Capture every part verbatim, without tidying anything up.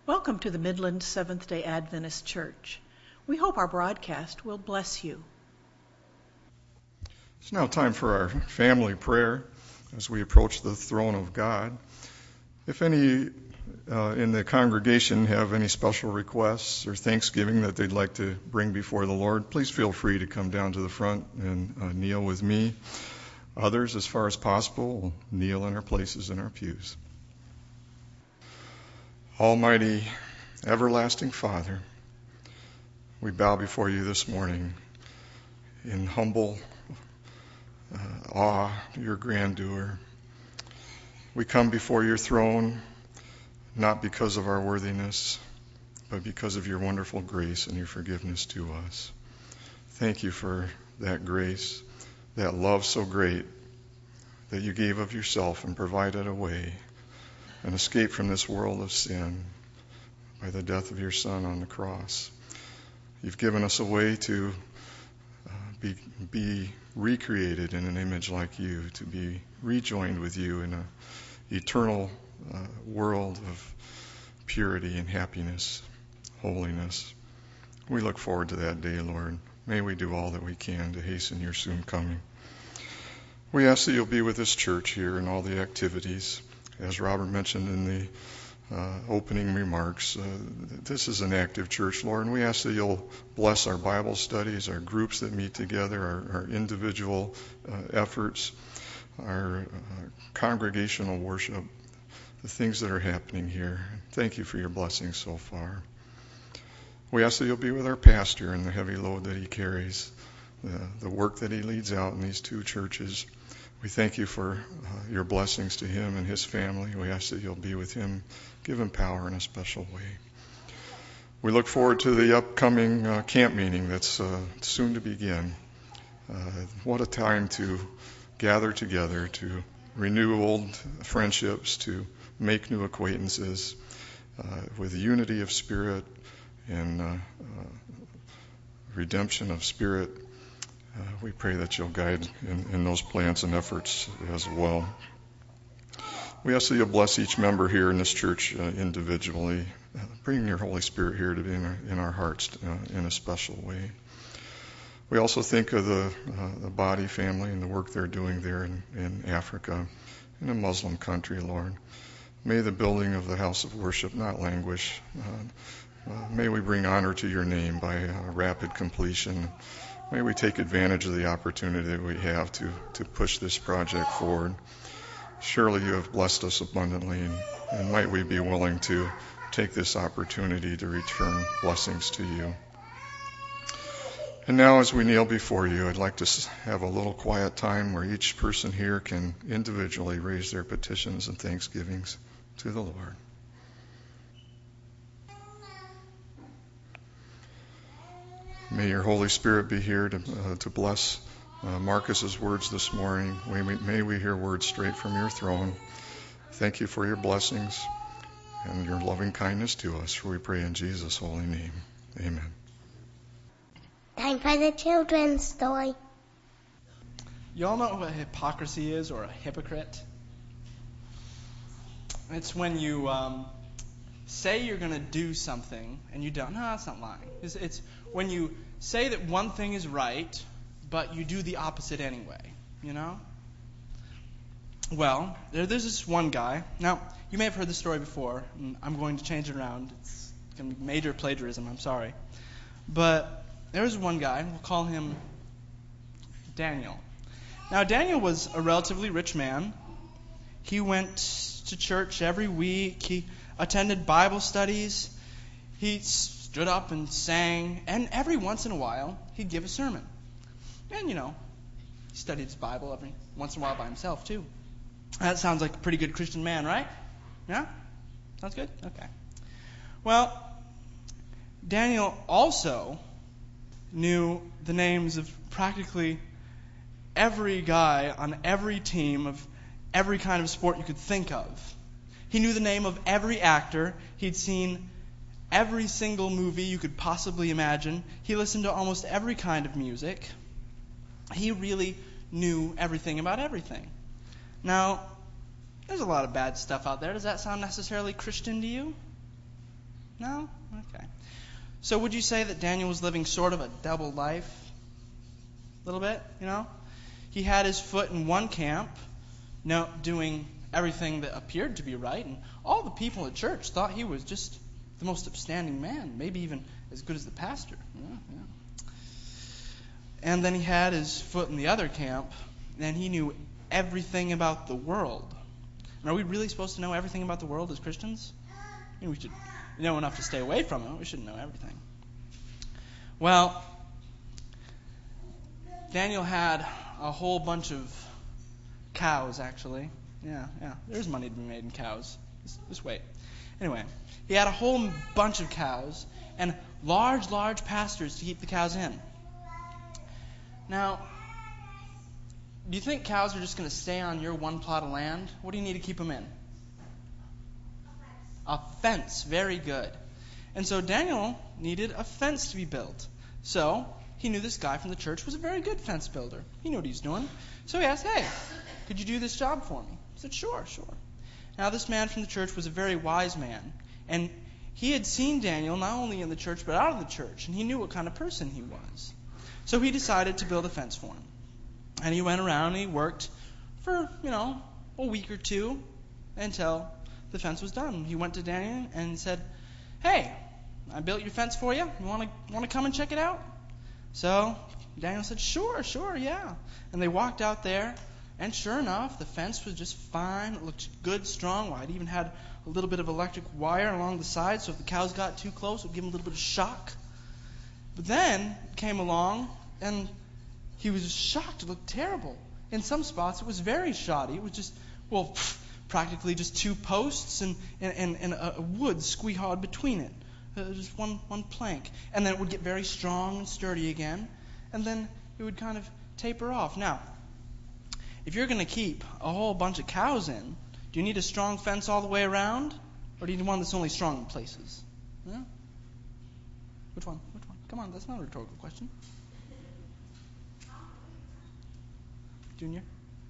Welcome to the Midland Seventh-day Adventist Church. We hope our broadcast will bless you. It's now time for our family prayer as we approach the throne of God. If any uh, in the congregation have any special requests or thanksgiving that they'd like to bring before the Lord, please feel free to come down to the front and uh, kneel with me. Others, as far as possible, will kneel in our places in our pews. Almighty, everlasting Father, we bow before you this morning in humble uh, awe of your grandeur. We come before your throne not because of our worthiness, but because of your wonderful grace and your forgiveness to us. Thank you for that grace, that love so great that you gave of yourself and provided a way, an escape from this world of sin by the death of your Son on the cross. You've given us a way to uh, be, be recreated in an image like you, to be rejoined with you in an eternal uh, world of purity and happiness, holiness. We look forward to that day, Lord. May we do all that we can to hasten your soon coming. We ask that you'll be with this church here and all the activities. As Robert mentioned in the uh, opening remarks, uh, this is an active church, Lord, and we ask that you'll bless our Bible studies, our groups that meet together, our, our individual uh, efforts, our uh, congregational worship, the things that are happening here. Thank you for your blessings so far. We ask that you'll be with our pastor and the heavy load that he carries, the, the work that he leads out in these two churches. We thank you for uh, your blessings to him and his family. We ask that you'll be with him, give him power in a special way. We look forward to the upcoming uh, camp meeting that's uh, soon to begin. Uh, what a time to gather together, to renew old friendships, to make new acquaintances uh, with unity of spirit and uh, uh, redemption of spirit. Uh, we pray that you'll guide in, in those plans and efforts as well. We ask that you'll bless each member here in this church uh, individually. Uh, bring your Holy Spirit here to be in our, in our hearts uh, in a special way. We also think of the, uh, the body family and the work they're doing there in, in Africa, in a Muslim country, Lord. May the building of the house of worship not languish. Uh, uh, may we bring honor to your name by uh, rapid completion. May we take advantage of the opportunity that we have to, to push this project forward. Surely you have blessed us abundantly, and, and might we be willing to take this opportunity to return blessings to you. And now as we kneel before you, I'd like to have a little quiet time where each person here can individually raise their petitions and thanksgivings to the Lord. May your Holy Spirit be here to, uh, to bless uh, Marcus's words this morning. May we, may we hear words straight from your throne. Thank you for your blessings and your loving kindness to us, for we pray in Jesus' holy name. Amen. Time for the children's story. Y'all know what hypocrisy is, or a hypocrite? It's when you um, say you're going to do something and you don't. No, that's not lying. It's, it's when you say that one thing is right, but you do the opposite anyway, you know? Well, there, there's this one guy. Now, you may have heard this story before, and I'm going to change it around. It's going to be major plagiarism, I'm sorry. But there's one guy, we'll call him Daniel. Now, Daniel was a relatively rich man. He went to church every week. He attended Bible studies. He stood up and sang. And every once in a while, he'd give a sermon. And, you know, he studied his Bible every once in a while by himself, too. That sounds like a pretty good Christian man, right? Yeah? Sounds good? Okay. Well, Daniel also knew the names of practically every guy on every team of every kind of sport you could think of. He knew the name of every actor. He'd seen every single movie you could possibly imagine. He listened to almost every kind of music. He really knew everything about everything. Now, there's a lot of bad stuff out there. Does that sound necessarily Christian to you? No? Okay. So would you say that Daniel was living sort of a double life? A little bit, you know? He had his foot in one camp, no, doing everything that appeared to be right, and all the people at church thought he was just the most upstanding man, maybe even as good as the pastor. Yeah, yeah. And then he had his foot in the other camp, and he knew everything about the world. And are we really supposed to know everything about the world as Christians? I mean, we should know enough to stay away from it. We shouldn't know everything. Well, Daniel had a whole bunch of cows, actually. Yeah, yeah. There's money to be made in cows. Just, just wait. Anyway, he had a whole bunch of cows and large, large pastures to keep the cows in. Now, do you think cows are just going to stay on your one plot of land? What do you need to keep them in? A fence. Very good. And so Daniel needed a fence to be built. So he knew this guy from the church was a very good fence builder. He knew what he was doing. So he asked, hey, could you do this job for me? He said, sure, sure. Now this man from the church was a very wise man. And he had seen Daniel not only in the church but out of the church. And he knew what kind of person he was. So he decided to build a fence for him. And he went around and he worked for, you know, a week or two until the fence was done. He went to Daniel and said, hey, I built your fence for you. You want to want to come and check it out? So Daniel said, sure, sure, yeah. And they walked out there, and sure enough, the fence was just fine. It looked good, strong. Well, it even had a little bit of electric wire along the side, so if the cows got too close, it would give them a little bit of shock. But then it came along, and he was shocked. It looked terrible. In some spots, it was very shoddy. It was just, well, pff, practically just two posts and, and, and a wood squee-hawed between it. Uh, just one, one plank. And then it would get very strong and sturdy again. And then it would kind of taper off. Now, if you're going to keep a whole bunch of cows in, do you need a strong fence all the way around? Or do you need one that's only strong in places? Yeah? Which one? Which one? Come on, that's not a rhetorical question. Junior?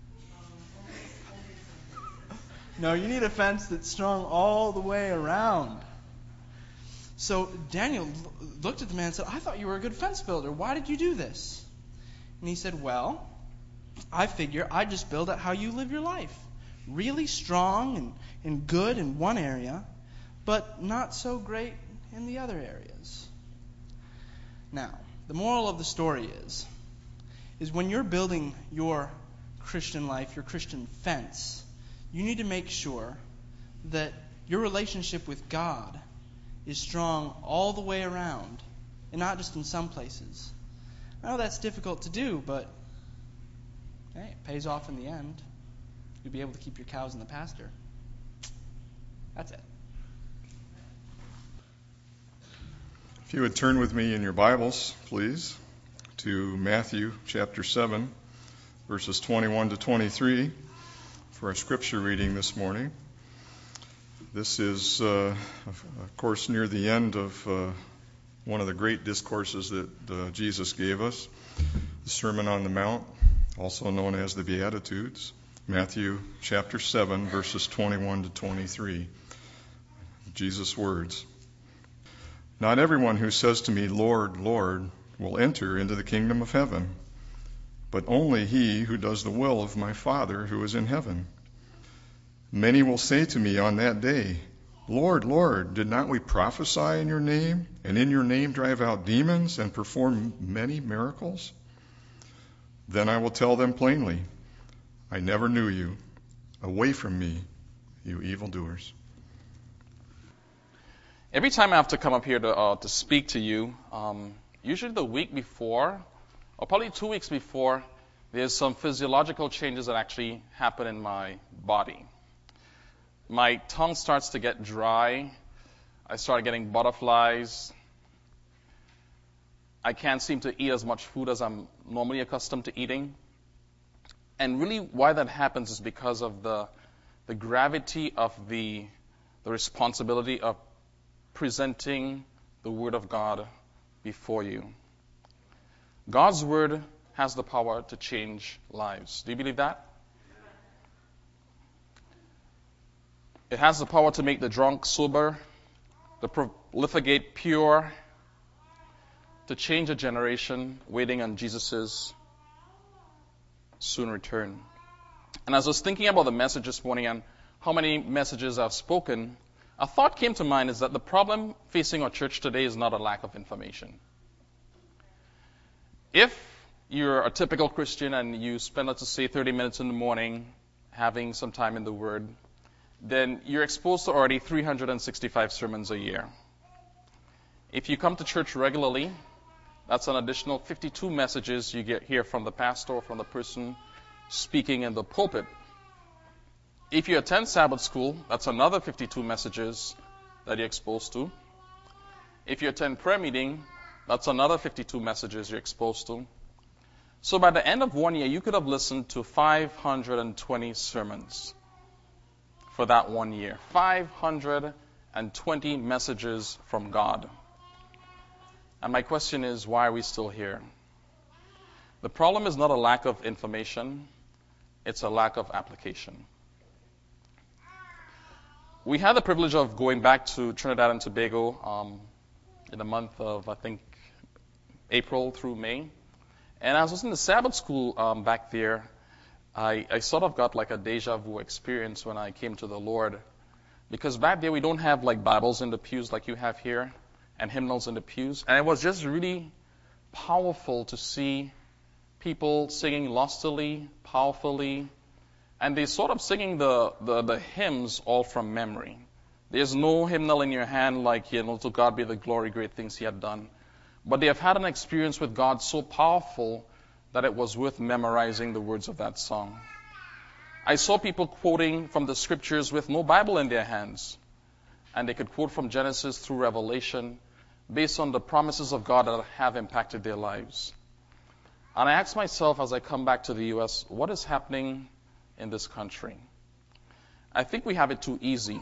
No, you need a fence that's strong all the way around. So Daniel looked at the man and said, I thought you were a good fence builder. Why did you do this? And he said, well, I figure I just build it how you live your life. Really strong and, and good in one area, but not so great in the other areas. Now, the moral of the story is, is when you're building your Christian life, your Christian fence, you need to make sure that your relationship with God is strong all the way around and not just in some places. I know that's difficult to do, but hey, it pays off in the end. You'll be able to keep your cows in the pasture. That's it. If you would turn with me in your Bibles, please, to Matthew chapter seven, verses twenty-one to twenty-three for our scripture reading this morning. This is, uh, of course, near the end of uh, one of the great discourses that uh, Jesus gave us, the Sermon on the Mount, also known as the Beatitudes. Matthew chapter seven, verses twenty-one to twenty-three. Jesus' words. Not everyone who says to me, Lord, Lord, will enter into the kingdom of heaven, but only he who does the will of my Father who is in heaven. Many will say to me on that day, Lord, Lord, did not we prophesy in your name, and in your name drive out demons and perform many miracles? Then I will tell them plainly, I never knew you. Away from me, you evildoers. Every time I have to come up here to uh, to speak to you, um, usually the week before, or probably two weeks before, there's some physiological changes that actually happen in my body. My tongue starts to get dry. I start getting butterflies. I can't seem to eat as much food as I'm normally accustomed to eating. And really why that happens is because of the the gravity of the the responsibility of presenting the Word of God before you. God's Word has the power to change lives. Do you believe that? It has the power to make the drunk sober, the pro- litigate pure, to change a generation, waiting on Jesus' soon return. And as I was thinking about the message this morning and how many messages I've spoken, a thought came to mind is that the problem facing our church today is not a lack of information. If you're a typical Christian and you spend, let's just say, thirty minutes in the morning having some time in the Word, then you're exposed to already three hundred sixty-five sermons a year. If you come to church regularly, that's an additional fifty-two messages you get here from the pastor or from the person speaking in the pulpit. If you attend Sabbath school, that's another fifty-two messages that you're exposed to. If you attend prayer meeting, that's another fifty-two messages you're exposed to. So by the end of one year, you could have listened to five hundred twenty sermons for that one year. five hundred twenty messages from God. And my question is, why are we still here? The problem is not a lack of information, it's a lack of application. We had the privilege of going back to Trinidad and Tobago um, in the month of, I think, April through May. And as I was in the Sabbath school um, back there, I, I sort of got like a deja vu experience when I came to the Lord. Because back there we don't have like Bibles in the pews like you have here and hymnals in the pews. And it was just really powerful to see people singing lustily, powerfully, and they sort of singing the, the, the hymns all from memory. There's no hymnal in your hand like, you know, to God be the glory, great things He had done. But they have had an experience with God so powerful that it was worth memorizing the words of that song. I saw people quoting from the scriptures with no Bible in their hands. And they could quote from Genesis through Revelation based on the promises of God that have impacted their lives. And I asked myself as I come back to the U S, what is happening in this country? I think we have it too easy.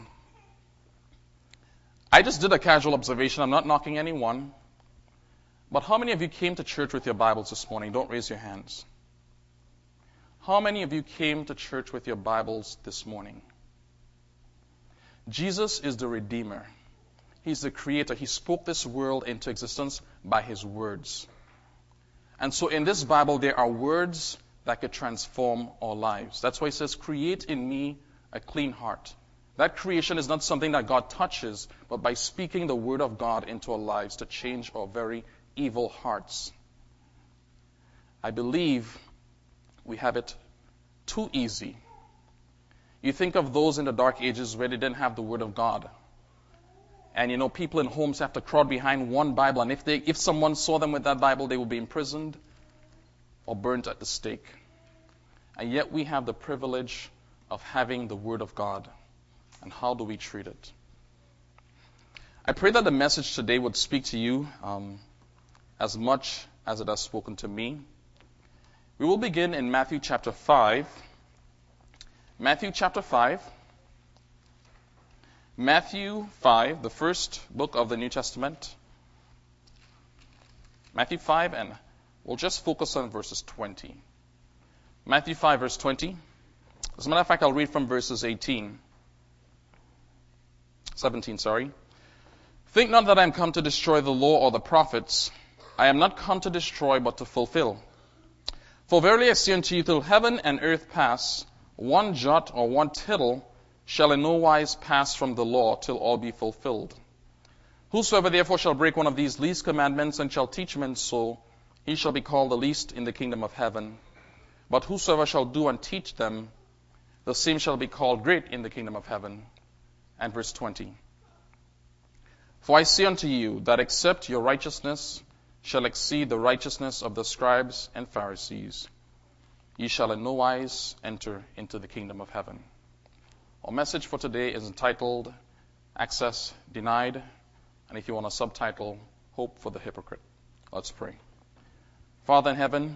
I just did a casual observation. I'm not knocking anyone. But how many of you came to church with your Bibles this morning? Don't raise your hands. How many of you came to church with your Bibles this morning? Jesus is the Redeemer. He's the Creator. He spoke this world into existence by His words. And so in this Bible, there are words that could transform our lives. That's why He says, create in me a clean heart. That creation is not something that God touches, but by speaking the Word of God into our lives to change our very evil hearts. I believe we have it too easy. You think of those in the dark ages where they didn't have the Word of God. And you know, people in homes have to crowd behind one Bible, and if they, if someone saw them with that Bible, they would be imprisoned or burnt at the stake. And yet we have the privilege of having the Word of God. And how do we treat it? I pray that the message today would speak to you um, as much as it has spoken to me. We will begin in Matthew chapter five. Matthew chapter five. Matthew five, the first book of the New Testament. Matthew five, and we'll just focus on verses twenty. Matthew five, verse twenty. As a matter of fact, I'll read from verses eighteen. seventeen, sorry. Think not that I am come to destroy the law or the prophets. I am not come to destroy, but to fulfill. For verily I say unto you, till heaven and earth pass, one jot or one tittle shall in no wise pass from the law till all be fulfilled. Whosoever therefore shall break one of these least commandments and shall teach men so, he shall be called the least in the kingdom of heaven. But whosoever shall do and teach them, the same shall be called great in the kingdom of heaven. And verse twenty. For I say unto you that except your righteousness shall exceed the righteousness of the scribes and Pharisees, ye shall in no wise enter into the kingdom of heaven. Our message for today is entitled, Access Denied, and if you want a subtitle, Hope for the Hypocrite. Let's pray. Father in heaven,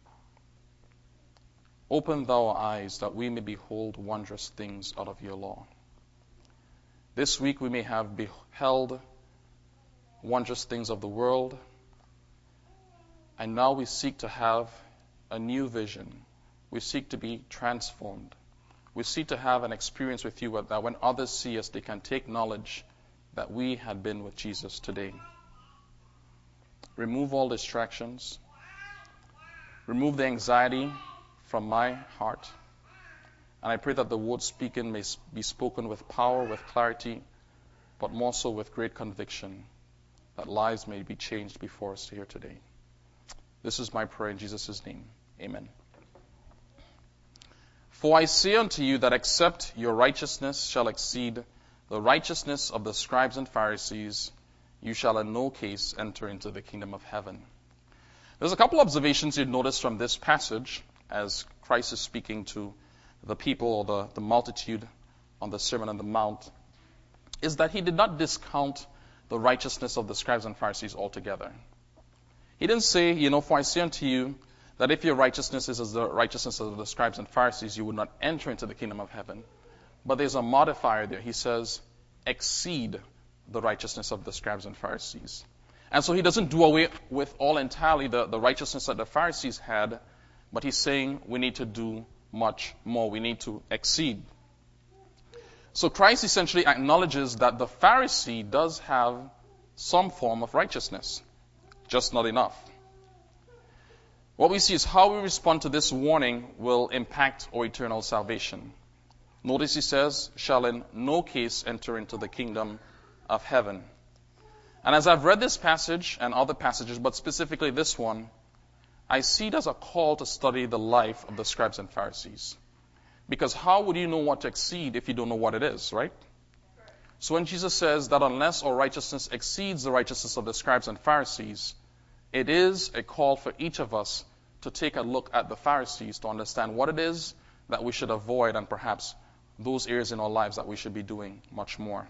open thou our eyes that we may behold wondrous things out of your law. This week we may have beheld wondrous things of the world, and now we seek to have a new vision. We seek to be transformed. We seek to have an experience with you that when others see us, they can take knowledge that we had been with Jesus today. Remove all distractions. Remove the anxiety from my heart. And I pray that the word spoken may be spoken with power, with clarity, but more so with great conviction, that lives may be changed before us here today. This is my prayer in Jesus' name. Amen. For I say unto you that except your righteousness shall exceed the righteousness of the scribes and Pharisees, you shall in no case enter into the kingdom of heaven. There's a couple observations you'd notice from this passage as Christ is speaking to the people or the, the multitude on the Sermon on the Mount, is that he did not discount the righteousness of the scribes and Pharisees altogether. He didn't say, you know, for I say unto you that if your righteousness is as the righteousness of the scribes and Pharisees, you would not enter into the kingdom of heaven. But there's a modifier there. He says, exceed the righteousness of the scribes and Pharisees. And so he doesn't do away with all entirely the, the righteousness that the Pharisees had, but he's saying we need to do much more. We need to exceed. So Christ essentially acknowledges that the Pharisee does have some form of righteousness, just not enough. What we see is how we respond to this warning will impact our eternal salvation. Notice he says, shall in no case enter into the kingdom of heaven. And as I've read this passage and other passages, but specifically this one, I see it as a call to study the life of the scribes and Pharisees. Because how would you know what to exceed if you don't know what it is, right? So when Jesus says that unless our righteousness exceeds the righteousness of the scribes and Pharisees, it is a call for each of us to take a look at the Pharisees to understand what it is that we should avoid and perhaps those areas in our lives that we should be doing much more.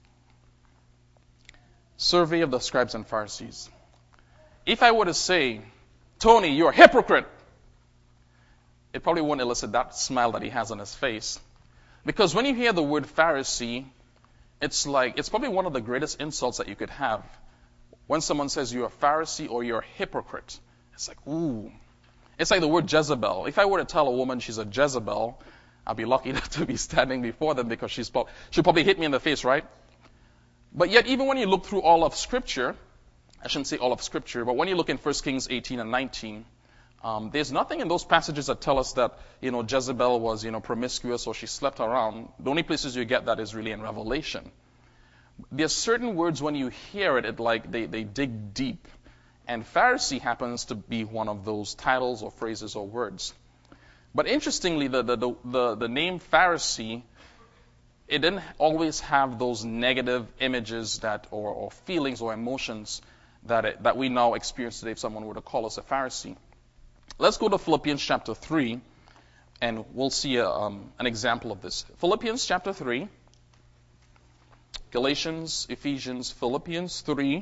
Survey of the scribes and Pharisees. If I were to say, Tony, you're a hypocrite, it probably won't elicit that smile that he has on his face. Because when you hear the word Pharisee, it's like, it's probably one of the greatest insults that you could have. When someone says you're a Pharisee or you're a hypocrite, it's like, ooh. It's like the word Jezebel. If I were to tell a woman she's a Jezebel, I'd be lucky not to be standing before them because she's, she'll probably hit me in the face, right? But yet, even when you look through all of Scripture, I shouldn't say all of Scripture, but when you look in First Kings eighteen and nineteen, um, there's nothing in those passages that tell us that, you know, Jezebel was, you know, promiscuous or she slept around. The only places you get that is really in Revelation. There are certain words when you hear it, it like they, they dig deep. And Pharisee happens to be one of those titles or phrases or words. But interestingly, the, the, the, the name Pharisee, it didn't always have those negative images that, or, or feelings or emotions that, it, that we now experience today if someone were to call us a Pharisee. Let's go to Philippians chapter three, and we'll see a, um, an example of this. Philippians chapter three, Galatians, Ephesians, Philippians three,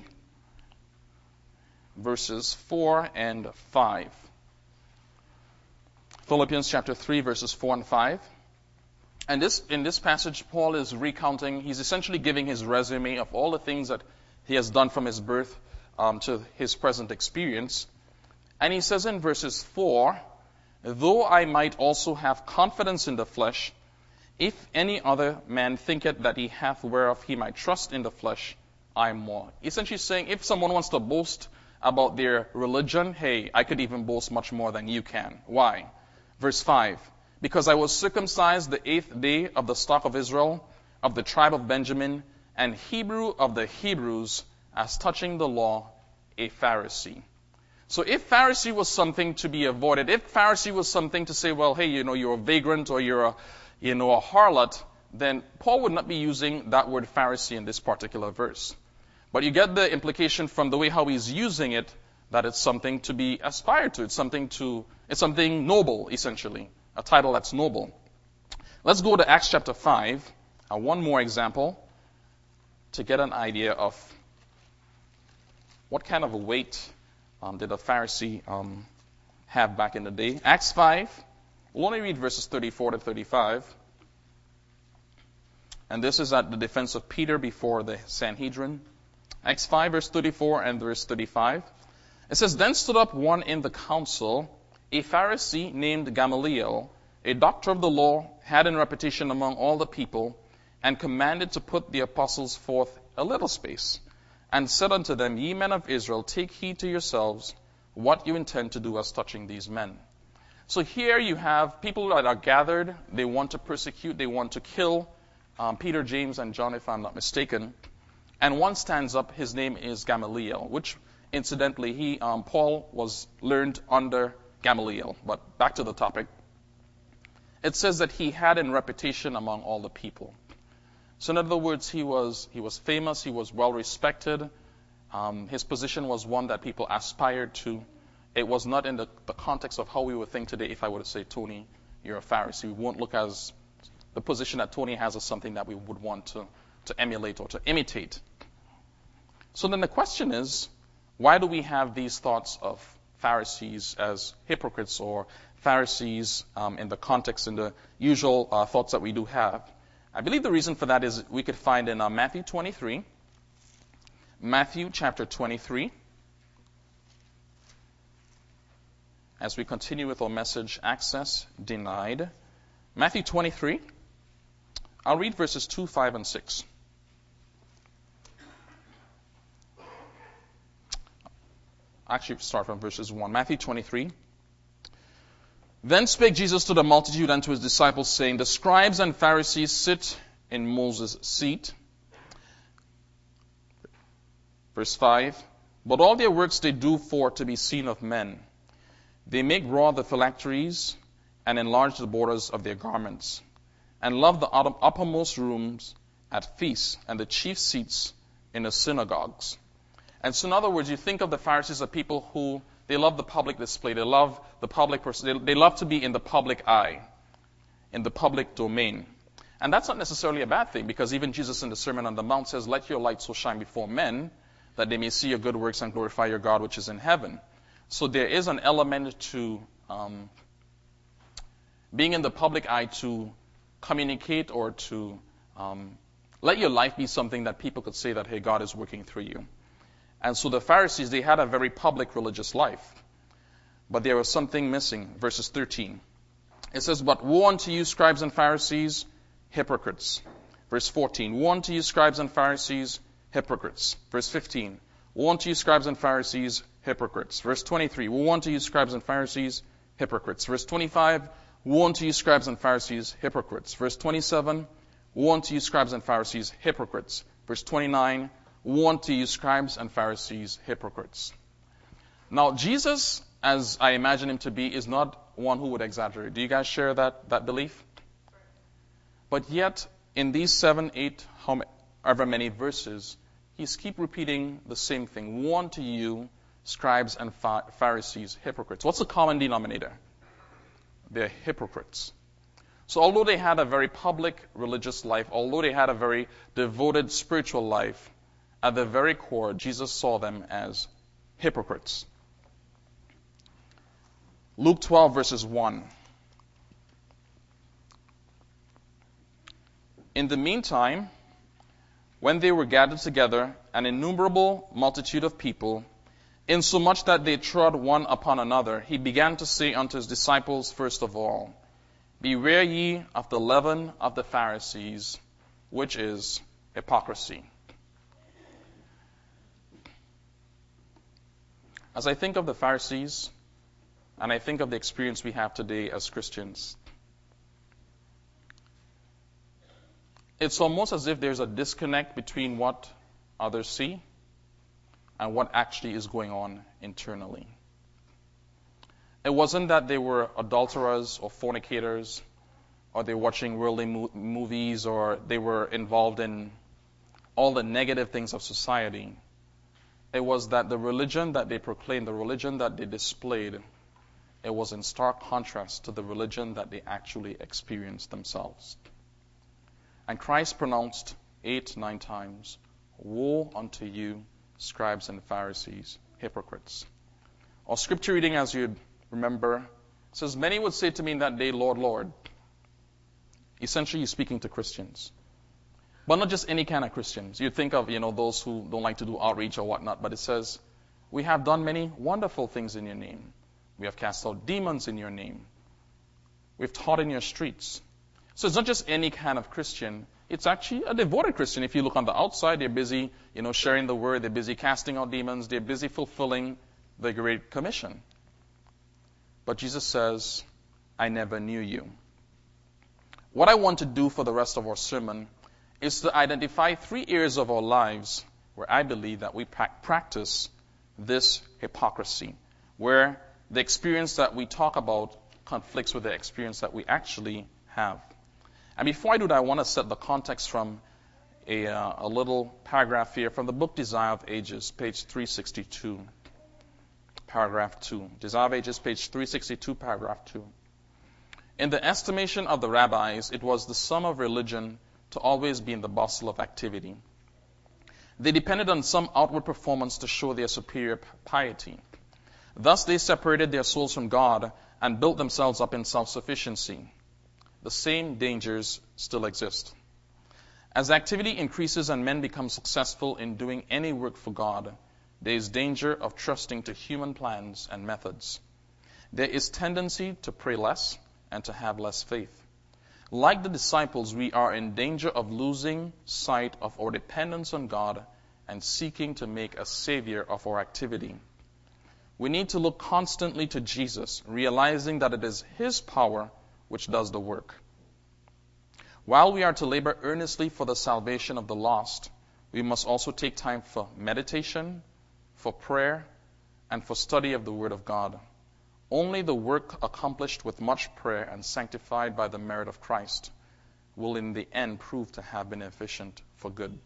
verses four and five. Philippians chapter three, verses four and five. And this, in this passage, Paul is recounting, he's essentially giving his resume of all the things that he has done from his birth um, to his present experience. And he says in verses four, though I might also have confidence in the flesh, if any other man thinketh that he hath whereof he might trust in the flesh, I am more. Essentially saying, if someone wants to boast about their religion, hey, I could even boast much more than you can. Why? Verse five, because I was circumcised the eighth day of the stock of Israel, of the tribe of Benjamin, and Hebrew of the Hebrews, as touching the law, a Pharisee. So if Pharisee was something to be avoided, if Pharisee was something to say, well, hey, you know, you're a vagrant or you're a, you know, a harlot, then Paul would not be using that word Pharisee in this particular verse. But you get the implication from the way how he's using it, that it's something to be aspired to. It's something to, it's something noble, essentially. A title that's noble. Let's go to Acts chapter five, uh, one more example, to get an idea of what kind of a weight um, did a Pharisee um, have back in the day. Acts five, we'll only read verses thirty-four to thirty-five. And this is at the defense of Peter before the Sanhedrin. Acts five, verse thirty-four and verse thirty-five. It says, then stood up one in the council, a Pharisee named Gamaliel, a doctor of the law, had in reputation among all the people, and commanded to put the apostles forth a little space, and said unto them, Ye men of Israel, take heed to yourselves what you intend to do as touching these men. So here you have people that are gathered. They want to persecute. They want to kill um, Peter, James, and John, if I'm not mistaken. And one stands up. His name is Gamaliel, which, incidentally, he um, Paul was learned under Gamaliel. But back to the topic. It says that he had in reputation among all the people. So in other words, he was he was famous. He was well respected. Um, his position was one that people aspired to. It was not in the, the context of how we would think today if I were to say, Tony, you're a Pharisee. We won't look as the position that Tony has as something that we would want to, to emulate or to imitate. So then the question is, why do we have these thoughts of Pharisees as hypocrites or Pharisees um, in the context, in the usual uh, thoughts that we do have? I believe the reason for that is we could find in uh, Matthew twenty-three, Matthew chapter twenty-three, as we continue with our message, Access Denied. Matthew twenty-three, I'll read verses two, five, and six. Actually, start from verses one. Matthew twenty-three. Then spake Jesus to the multitude and to his disciples, saying, The scribes and Pharisees sit in Moses' seat. Verse five. But all their works they do for to be seen of men. They make broad the phylacteries and enlarge the borders of their garments, and love the uppermost rooms at feasts and the chief seats in the synagogues. And so in other words, you think of the Pharisees as people who, they love the public display. They love the public person. They, they love to be in the public eye, in the public domain. And that's not necessarily a bad thing, because even Jesus in the Sermon on the Mount says, Let your light so shine before men that they may see your good works and glorify your God which is in heaven. So there is an element to um, being in the public eye to communicate or to um, let your life be something that people could say that, hey, God is working through you. And so the Pharisees, they had a very public religious life. But there was something missing. Verses thirteen. It says, But woe unto you, scribes and Pharisees, hypocrites. Verse fourteen. Woe unto you, scribes and Pharisees, hypocrites. Verse fifteen. Woe unto you, scribes and Pharisees, hypocrites. Verse twenty-three. Woe unto you, scribes and Pharisees, hypocrites. Verse twenty-five. Woe unto you, scribes and Pharisees, hypocrites. Verse twenty-seven. Woe unto you, scribes and Pharisees, hypocrites. Verse twenty-nine. Woe unto you, scribes and Pharisees, hypocrites. Now, Jesus, as I imagine him to be, is not one who would exaggerate. Do you guys share that, that belief? But yet, in these seven, eight, however many verses, he's keep repeating the same thing. Woe unto you, scribes and Pharisees, hypocrites. What's the common denominator? They're hypocrites. So although they had a very public religious life, although they had a very devoted spiritual life, at the very core, Jesus saw them as hypocrites. Luke twelve, verses one. In the meantime, when they were gathered together, an innumerable multitude of people, insomuch that they trod one upon another, he began to say unto his disciples first of all, Beware ye of the leaven of the Pharisees, which is hypocrisy. As I think of the Pharisees, and I think of the experience we have today as Christians, it's almost as if there's a disconnect between what others see and what actually is going on internally. It wasn't that they were adulterers or fornicators, or they were watching worldly mo- movies, or they were involved in all the negative things of society. It was that the religion that they proclaimed, the religion that they displayed, it was in stark contrast to the religion that they actually experienced themselves. And Christ pronounced eight, nine times, Woe unto you, scribes and Pharisees, hypocrites. Our scripture reading, as you remember, says, Many would say to me in that day, Lord, Lord. Essentially, he's speaking to Christians. But not just any kind of Christians. You think of, you know, those who don't like to do outreach or whatnot, but it says, we have done many wonderful things in your name. We have cast out demons in your name. We've taught in your streets. So it's not just any kind of Christian. It's actually a devoted Christian. If you look on the outside, they're busy, you know, sharing the word. They're busy casting out demons. They're busy fulfilling the Great Commission. But Jesus says, I never knew you. What I want to do for the rest of our sermon is to identify three areas of our lives where I believe that we pra- practice this hypocrisy, where the experience that we talk about conflicts with the experience that we actually have. And before I do that, I want to set the context from a, uh, a little paragraph here from the book Desire of Ages, page three sixty-two, paragraph two. Desire of Ages, page three sixty-two, paragraph two. In the estimation of the rabbis, it was the sum of religion to always be in the bustle of activity. They depended on some outward performance to show their superior piety. Thus they separated their souls from God and built themselves up in self-sufficiency. The same dangers still exist. As activity increases and men become successful in doing any work for God, there is danger of trusting to human plans and methods. There is tendency to pray less and to have less faith. Like the disciples, we are in danger of losing sight of our dependence on God and seeking to make a savior of our activity. We need to look constantly to Jesus, realizing that it is His power which does the work. While we are to labor earnestly for the salvation of the lost, we must also take time for meditation, for prayer, and for study of the Word of God. Only the work accomplished with much prayer and sanctified by the merit of Christ will in the end prove to have been efficient for good.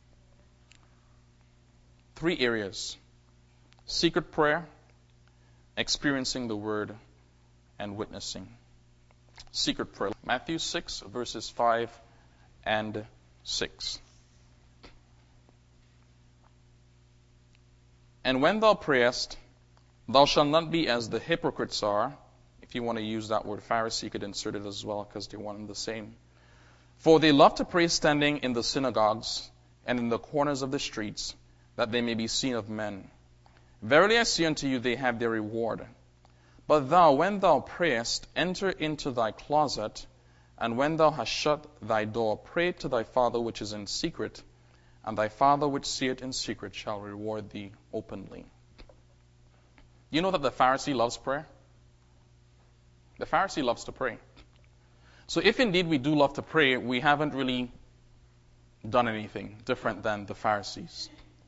Three areas: secret prayer, experiencing the Word, and witnessing. Secret prayer. Matthew six, verses five and six. And when thou prayest, thou shalt not be as the hypocrites are. If you want to use that word Pharisee, you could insert it as well, because they're one and the same. For they love to pray standing in the synagogues and in the corners of the streets, that they may be seen of men. Verily I say unto you, they have their reward. But thou, when thou prayest, enter into thy closet, and when thou hast shut thy door, pray to thy Father which is in secret, and thy Father which seeth in secret shall reward thee openly. You know that the Pharisee loves prayer? The Pharisee loves to pray. So if indeed we do love to pray, we haven't really done anything different than the Pharisees.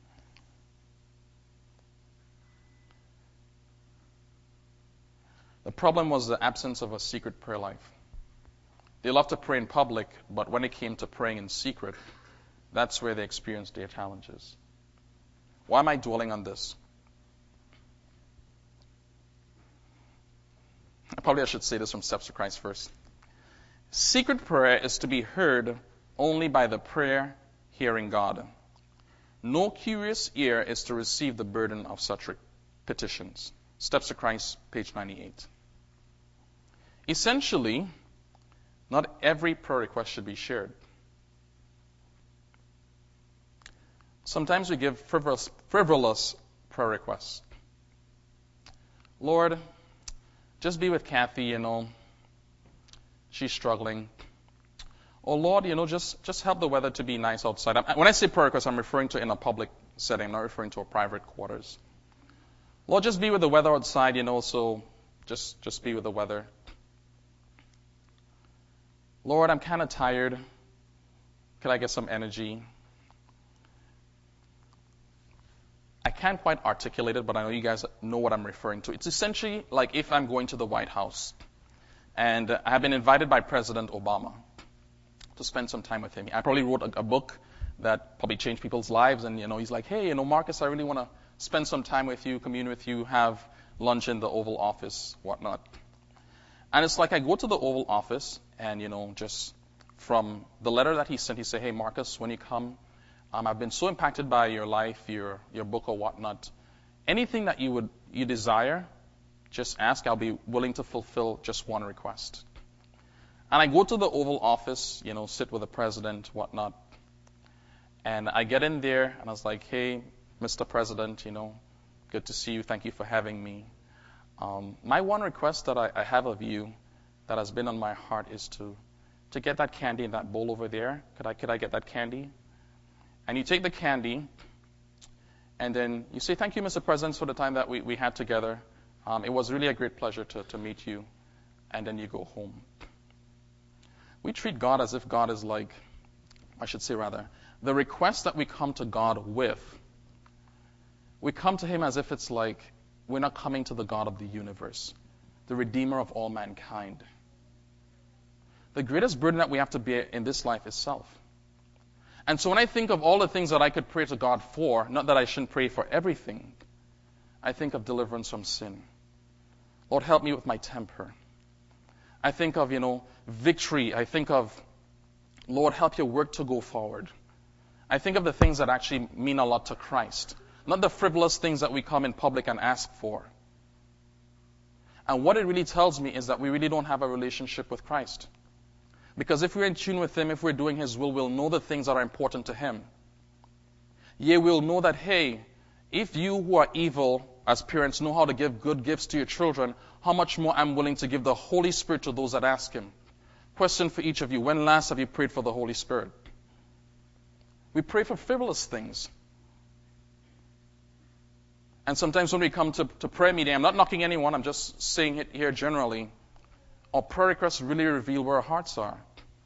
The problem was the absence of a secret prayer life. They loved to pray in public, but when it came to praying in secret, that's where they experienced their challenges. Why am I dwelling on this? Probably I should say this from Steps to Christ first. Secret prayer is to be heard only by the prayer hearing God. No curious ear is to receive the burden of such petitions. Steps to Christ, page ninety-eight. Essentially, not every prayer request should be shared. Sometimes we give frivolous, frivolous prayer requests. Lord, just be with Kathy, you know. She's struggling. Oh, Lord, you know, just, just help the weather to be nice outside. When I say prayer request, I'm referring to in a public setting. I'm not referring to a private quarters. Lord, just be with the weather outside, you know, so just, just be with the weather. Lord, I'm kind of tired. Could I get some energy? I can't quite articulate it, but I know you guys know what I'm referring to. It's essentially like if I'm going to the White House and I have been invited by President Obama to spend some time with him. I probably wrote a, a book that probably changed people's lives, and you know, he's like, hey, you know, Marcus, I really want to spend some time with you, commune with you, have lunch in the Oval Office, whatnot. And it's like I go to the Oval Office, and you know, just from the letter that he sent, he said, hey, Marcus, when you come, Um, I've been so impacted by your life, your your book or whatnot. Anything that you would you desire, just ask. I'll be willing to fulfill just one request. And I go to the Oval Office, you know, sit with the president, whatnot. And I get in there, and I was like, hey, Mister President, you know, good to see you. Thank you for having me. Um, my one request that I, I have of you that has been on my heart is to to get that candy in that bowl over there. Could I, could I get that candy? And you take the candy, and then you say, thank you, Mister President, for the time that we, we had together. Um, it was really a great pleasure to, to meet you. And then you go home. We treat God as if God is like, I should say rather, the request that we come to God with, we come to Him as if it's like we're not coming to the God of the universe, the Redeemer of all mankind. The greatest burden that we have to bear in this life is self. And so when I think of all the things that I could pray to God for, not that I shouldn't pray for everything, I think of deliverance from sin. Lord, help me with my temper. I think of, you know, victory. I think of, Lord, help your work to go forward. I think of the things that actually mean a lot to Christ, not the frivolous things that we come in public and ask for. And what it really tells me is that we really don't have a relationship with Christ. Because if we're in tune with Him, if we're doing His will, we'll know the things that are important to Him. Yea, we'll know that, hey, if you who are evil as parents know how to give good gifts to your children, how much more I'm willing to give the Holy Spirit to those that ask Him. Question for each of you, when last have you prayed for the Holy Spirit? We pray for frivolous things. And sometimes when we come to, to prayer meeting, I'm not knocking anyone, I'm just saying it here generally, our prayer requests really reveal where our hearts are.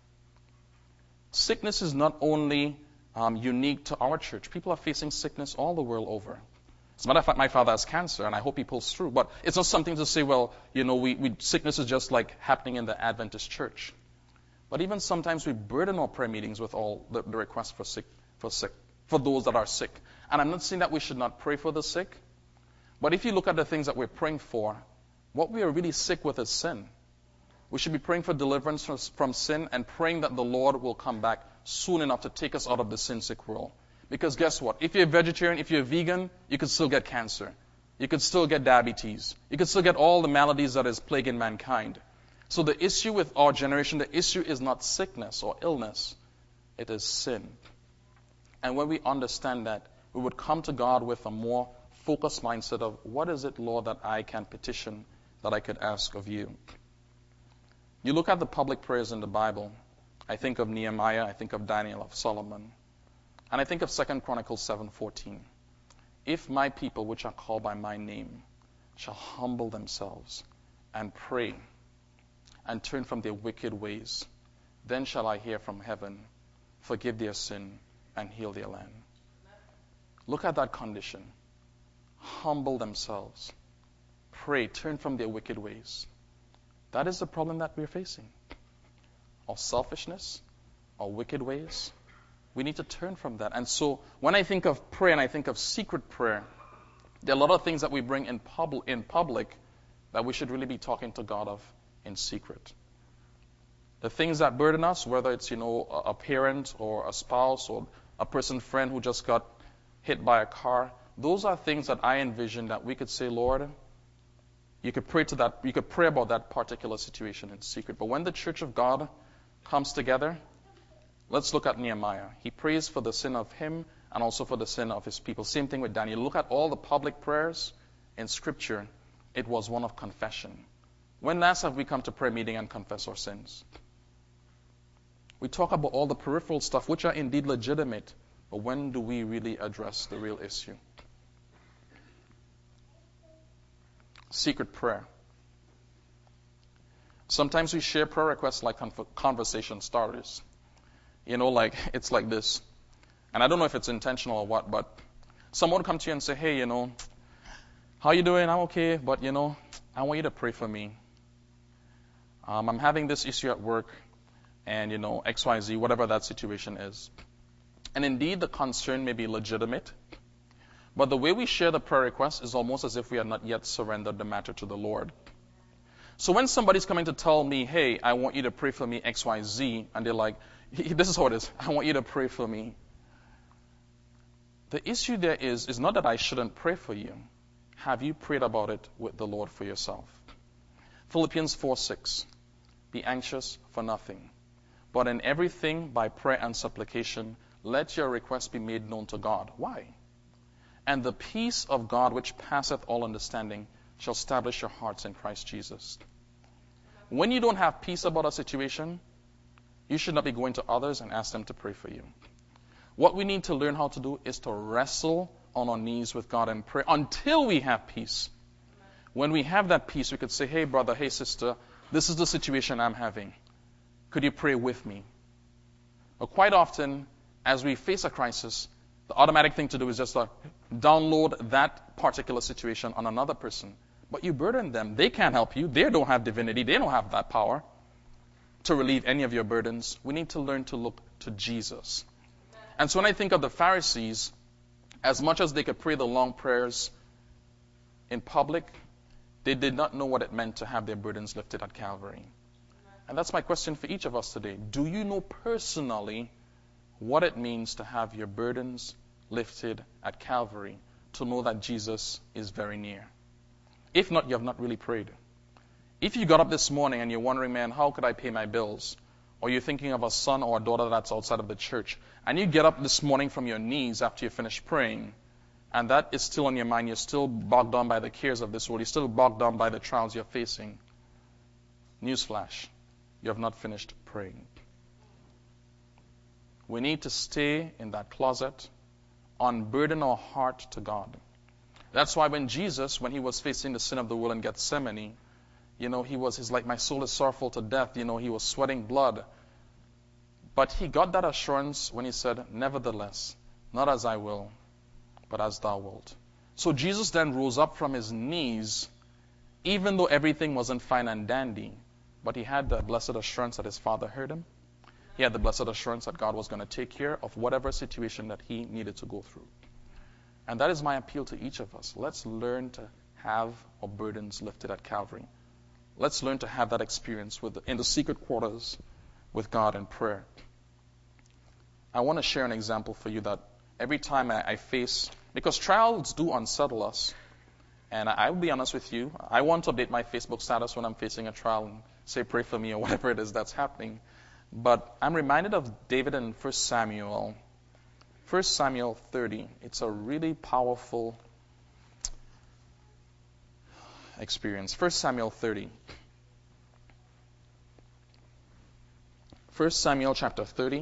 Sickness is not only um, unique to our church. People are facing sickness all the world over. As a matter of fact, my father has cancer, and I hope he pulls through. But it's not something to say, well, you know, we, we, sickness is just like happening in the Adventist church. But even sometimes we burden our prayer meetings with all the, the requests for sick, for sick, for those that are sick. And I'm not saying that we should not pray for the sick. But if you look at the things that we're praying for, what we are really sick with is sin. We should be praying for deliverance from, from sin and praying that the Lord will come back soon enough to take us out of the sin-sick world. Because guess what? If you're a vegetarian, if you're a vegan, you could still get cancer. You could still get diabetes. You could still get all the maladies that is plaguing mankind. So the issue with our generation, the issue is not sickness or illness. It is sin. And when we understand that, we would come to God with a more focused mindset of, what is it, Lord, that I can petition, that I could ask of you? You look at the public prayers in the Bible. I think of Nehemiah, I think of Daniel, of Solomon. And I think of Second Chronicles seven fourteen. If my people, which are called by my name, shall humble themselves and pray and turn from their wicked ways, then shall I hear from heaven, forgive their sin, and heal their land. Look at that condition. Humble themselves. Pray, turn from their wicked ways. That is the problem that we're facing. Our selfishness, our wicked ways. We need to turn from that. And so when I think of prayer and I think of secret prayer, there are a lot of things that we bring in, pub- in public that we should really be talking to God of in secret. The things that burden us, whether it's, you know, a parent or a spouse or a person, friend who just got hit by a car, those are things that I envision that we could say, Lord, you could pray to that, you could pray about that particular situation in secret. But when the church of God comes together, let's look at Nehemiah. He prays for the sin of him and also for the sin of his people. Same thing with Daniel. Look at all the public prayers in Scripture. It was one of confession. When last have we come to prayer meeting and confess our sins? We talk about all the peripheral stuff, which are indeed legitimate, but when do we really address the real issue? Secret prayer. Sometimes we share prayer requests like conversation starters. You know, like, it's like this. And I don't know if it's intentional or what, but someone would come to you and say, hey, you know, how you doing? I'm okay, but, you know, I want you to pray for me. Um, I'm having this issue at work, and, you know, X Y Z, whatever that situation is. And indeed, the concern may be legitimate, but the way we share the prayer request is almost as if we have not yet surrendered the matter to the Lord. So when somebody's coming to tell me, hey, I want you to pray for me X Y Z, and they're like, this is how it is, I want you to pray for me. The issue there is, is not that I shouldn't pray for you. Have you prayed about it with the Lord for yourself? Philippians four six. Be anxious for nothing, but in everything by prayer and supplication, let your requests be made known to God. Why? And the peace of God, which passeth all understanding, shall establish your hearts in Christ Jesus. When you don't have peace about a situation, You should not be going to others and ask them to pray for you. What we need to learn how to do is to wrestle on our knees with God and pray until we have peace. When we have that peace, we could say, hey, brother, hey, sister, this is the situation I'm having. Could you pray with me? But quite often, as we face a crisis, the automatic thing to do is just to download that particular situation on another person. But you burden them. They can't help you. They don't have divinity. They don't have that power to relieve any of your burdens. We need to learn to look to Jesus. And so when I think of the Pharisees, as much as they could pray the long prayers in public, they did not know what it meant to have their burdens lifted at Calvary. And that's my question for each of us today. Do you know personally what it means to have your burdens lifted at Calvary, to know that Jesus is very near? If not, you have not really prayed. If you got up this morning and you're wondering, man, how could I pay my bills? Or you're thinking of a son or a daughter that's outside of the church, and you get up this morning from your knees after you finish praying, and that is still on your mind, you're still bogged down by the cares of this world, you're still bogged down by the trials you're facing. Newsflash, you have not finished praying. We need to stay in that closet, unburden our heart to God. That's why when Jesus, when he was facing the sin of the world in Gethsemane, you know, he was, he's like, my soul is sorrowful to death. You know, he was sweating blood. But he got that assurance when he said, nevertheless, not as I will, but as thou wilt. So Jesus then rose up from his knees, even though everything wasn't fine and dandy, but he had the blessed assurance that his Father heard him. He had the blessed assurance that God was going to take care of whatever situation that he needed to go through. And that is my appeal to each of us. Let's learn to have our burdens lifted at Calvary. Let's learn to have that experience with in the secret quarters with God in prayer. I want to share an example for you that every time I, I face, because trials do unsettle us, and I, I will be honest with you, I want to update my Facebook status when I'm facing a trial and say pray for me or whatever it is that's happening. But I'm reminded of David in First Samuel. First Samuel thirty. It's a really powerful experience. First Samuel thirty. First Samuel chapter thirty.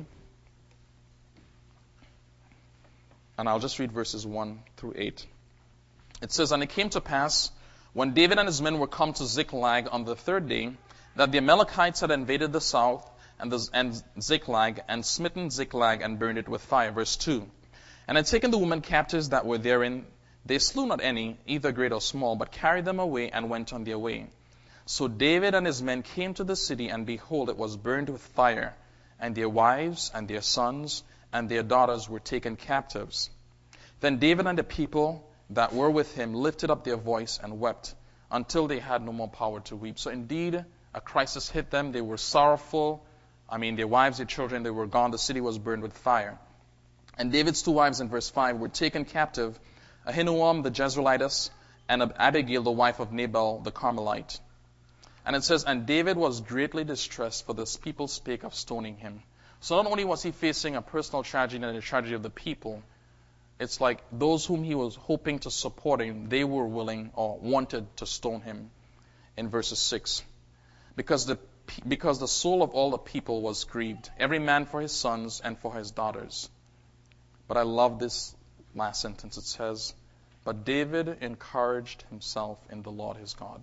And I'll just read verses one through eight. It says, and it came to pass, when David and his men were come to Ziklag on the third day, that the Amalekites had invaded the south and, the, and Ziklag, and smitten Ziklag, and burned it with fire. Verse two. And had taken the women captives that were therein. They slew not any, either great or small, but carried them away, and went on their way. So David and his men came to the city, and behold, it was burned with fire, and their wives, and their sons, and their daughters were taken captives. Then David and the people that were with him lifted up their voice and wept, until they had no more power to weep. So indeed, a crisis hit them. They were sorrowful. I mean, their wives, their children, they were gone. The city was burned with fire. And David's two wives in verse five were taken captive, Ahinoam the Jezreelitess, and Abigail the wife of Nabal the Carmelite. And it says, and David was greatly distressed, for the people spake of stoning him. So not only was he facing a personal tragedy and a tragedy of the people, it's like those whom he was hoping to support him, they were willing or wanted to stone him in verses six. Because the, because the soul of all the people was grieved, every man for his sons and for his daughters. But I love this last sentence. It says, but David encouraged himself in the Lord his God.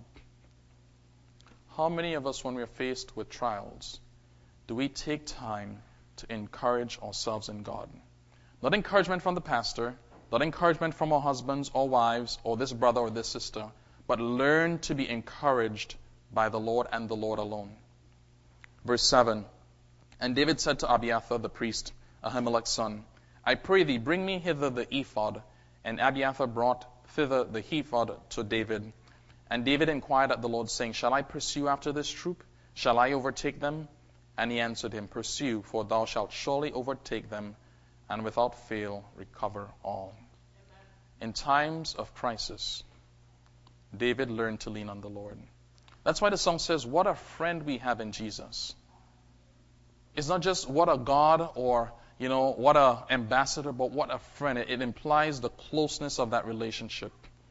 How many of us, when we're faced with trials, do we take time to encourage ourselves in God? Not encouragement from the pastor, not encouragement from our husbands or wives or this brother or this sister, but learn to be encouraged by the Lord and the Lord alone. Verse seven, and David said to Abiathar the priest, Ahimelech's son, I pray thee, bring me hither the ephod. And Abiathar brought thither the ephod to David. And David inquired at the Lord, saying, shall I pursue after this troop? Shall I overtake them? And he answered him, pursue, for thou shalt surely overtake them, and without fail recover all. Amen. In times of crisis, David learned to lean on the Lord. That's why the song says, what a friend we have in Jesus. It's not just what a God or You know, what an ambassador, but what a friend. It, it implies the closeness of that relationship.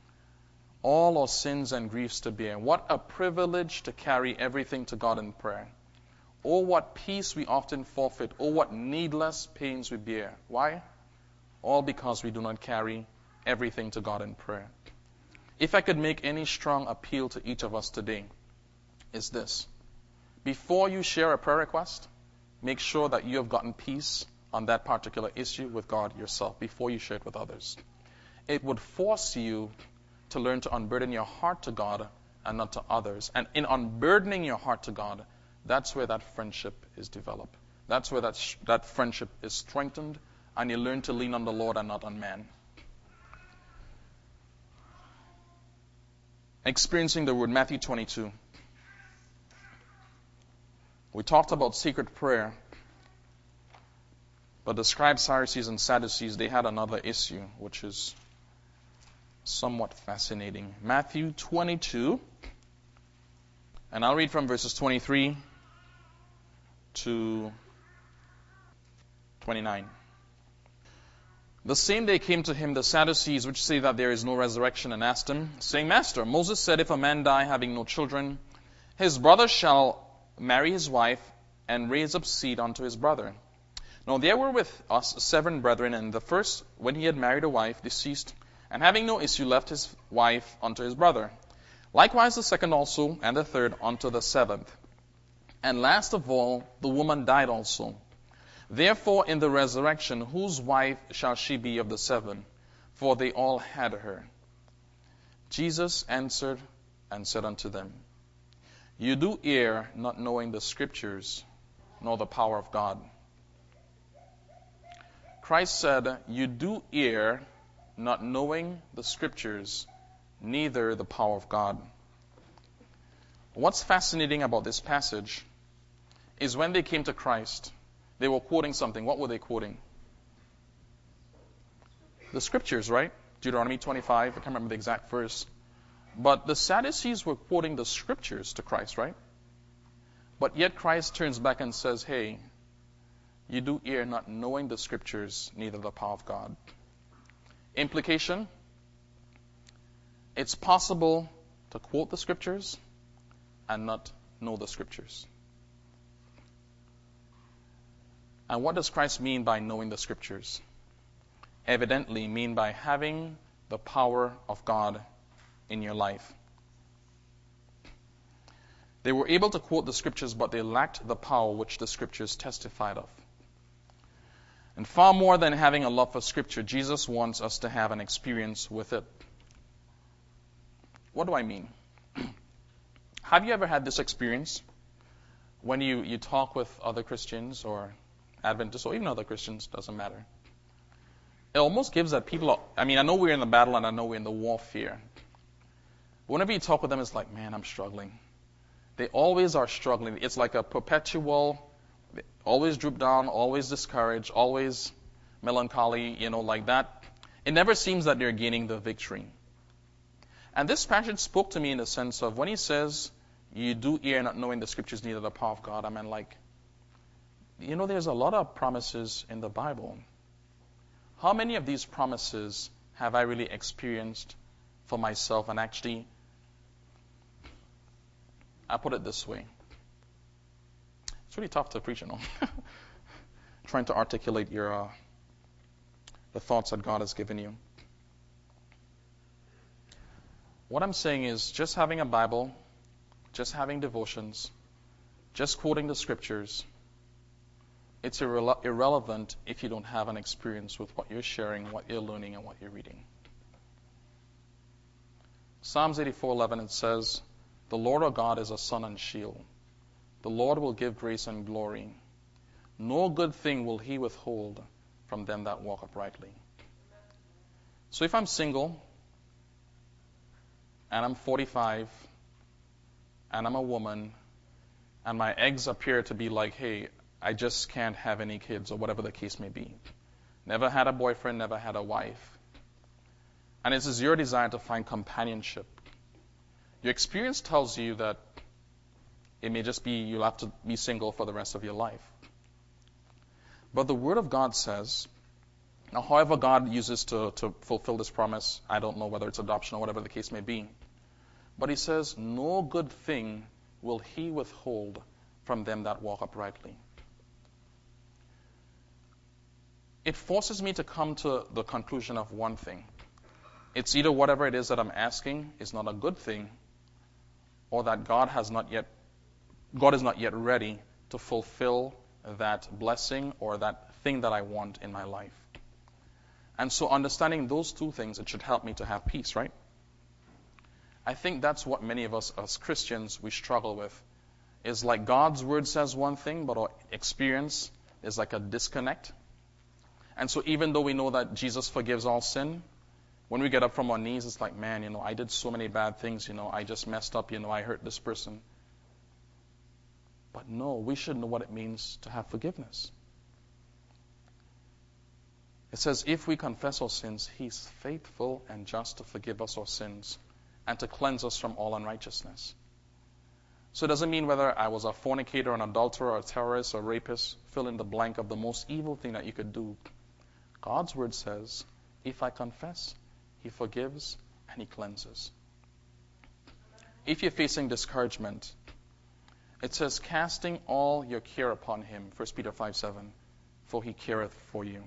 All our sins and griefs to bear. What a privilege to carry everything to God in prayer. Oh, what peace we often forfeit. Oh, what needless pains we bear. Why? All because we do not carry everything to God in prayer. If I could make any strong appeal to each of us today, is this. Before you share a prayer request, make sure that you have gotten peace on that particular issue with God yourself before you share it with others. It would force you to learn to unburden your heart to God and not to others. And in unburdening your heart to God, that's where that friendship is developed. That's where that, sh- that friendship is strengthened, and you learn to lean on the Lord and not on man. Experiencing the word, Matthew twenty-two. We talked about secret prayer, but the scribes, Pharisees, and Sadducees, they had another issue, which is somewhat fascinating. Matthew twenty-two, and I'll read from verses twenty-three to twenty-nine. The same day came to him the Sadducees, which say that there is no resurrection, and asked him, saying, Master, Moses said, if a man die having no children, his brother shall marry his wife and raise up seed unto his brother. Now there were with us seven brethren, and the first, when he had married a wife, deceased, and having no issue, left his wife unto his brother. Likewise the second also, and the third unto the seventh. And last of all, the woman died also. Therefore in the resurrection, whose wife shall she be of the seven? For they all had her. Jesus answered and said unto them, You do err, not knowing the Scriptures, nor the power of God. Christ said, You do err, not knowing the Scriptures, neither the power of God. What's fascinating about this passage is when they came to Christ, they were quoting something. What were they quoting? The Scriptures, right? Deuteronomy twenty-five, I can't remember the exact verse. But the Sadducees were quoting the Scriptures to Christ, right? But yet Christ turns back and says, hey, you do err not knowing the Scriptures, neither the power of God. Implication, it's possible to quote the Scriptures and not know the Scriptures. And what does Christ mean by knowing the Scriptures? Evidently mean by having the power of God in your life. They were able to quote the Scriptures, but they lacked the power which the Scriptures testified of. And far more than having a love for Scripture, Jesus wants us to have an experience with it. What do I mean? Have you ever had this experience when you, you talk with other Christians or Adventists or even other Christians, doesn't matter. It almost gives that people, are, I mean, I know we're in the battle and I know we're in the warfare. But whenever you talk with them, it's like, man, I'm struggling. They always are struggling. It's like a perpetual, always droop down, always discouraged, always melancholy, you know, like that. It never seems that they're gaining the victory. And this passage spoke to me in the sense of when he says, you do err not knowing the Scriptures, neither the power of God. I mean, like, you know, there's a lot of promises in the Bible. How many of these promises have I really experienced for myself? And actually, I put it this way. It's really tough to preach, you know. Trying to articulate your uh, the thoughts that God has given you. What I'm saying is just having a Bible, just having devotions, just quoting the Scriptures, it's irre- irrelevant if you don't have an experience with what you're sharing, what you're learning, and what you're reading. Psalms eighty-four eleven, it says, The Lord our God is a sun and shield. The Lord will give grace and glory. No good thing will he withhold from them that walk uprightly. So if I'm single, and I'm forty-five, and I'm a woman, and my eggs appear to be like, hey, I just can't have any kids, or whatever the case may be. Never had a boyfriend, never had a wife. And it is your desire to find companionship. Your experience tells you that it may just be you'll have to be single for the rest of your life. But the Word of God says, now however God uses to, to fulfill this promise, I don't know whether it's adoption or whatever the case may be. But he says, no good thing will he withhold from them that walk uprightly. It forces me to come to the conclusion of one thing. It's either whatever it is that I'm asking is not a good thing, or that God has not yet, God is not yet ready to fulfill that blessing or that thing that I want in my life. And so understanding those two things, it should help me to have peace, right? I think that's what many of us as Christians, we struggle with. Is like God's word says one thing, but our experience is like a disconnect. And so even though we know that Jesus forgives all sin, when we get up from our knees, it's like, man, you know, I did so many bad things, you know, I just messed up, you know, I hurt this person. But no, we should know what it means to have forgiveness. It says, if we confess our sins, He's faithful and just to forgive us our sins and to cleanse us from all unrighteousness. So it doesn't mean whether I was a fornicator, an adulterer, or a terrorist, or a rapist, fill in the blank of the most evil thing that you could do. God's word says, if I confess, He forgives and He cleanses. If you're facing discouragement, it says, casting all your care upon Him, First Peter five seven, for He careth for you.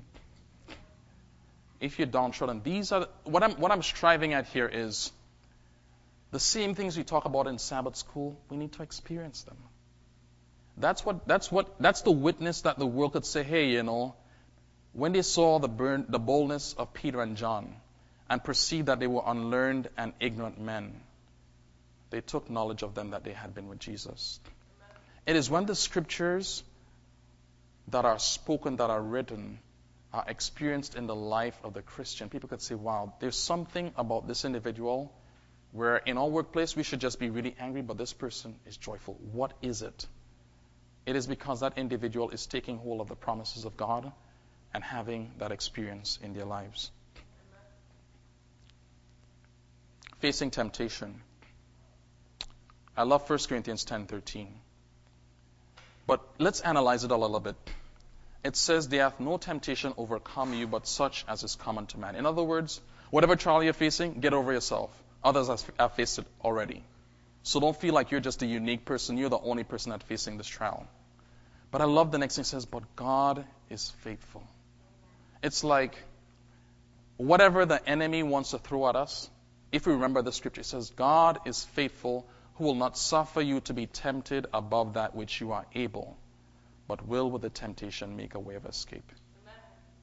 If you're downtrodden, these are, what I'm, what I'm striving at here is, the same things we talk about in Sabbath school, we need to experience them. That's what, that's what, that's the witness that the world could say, hey, you know, when they saw the, burn, the boldness of Peter and John and perceived that they were unlearned and ignorant men, they took knowledge of them that they had been with Jesus. It is when the scriptures that are spoken, that are written, are experienced in the life of the Christian, people could say, wow, there's something about this individual where in our workplace we should just be really angry, but this person is joyful. What is it? It is because that individual is taking hold of the promises of God and having that experience in their lives. Facing temptation. I love First Corinthians ten thirteen. But let's analyze it a little bit. It says, there hath no temptation overcome you, but such as is common to man. In other words, whatever trial you're facing, get over yourself. Others have faced it already. So don't feel like you're just a unique person. You're the only person that's facing this trial. But I love the next thing it says, but God is faithful. It's like whatever the enemy wants to throw at us, if we remember the scripture, it says, God is faithful, who will not suffer you to be tempted above that which you are able, but will with the temptation make a way of escape. Amen.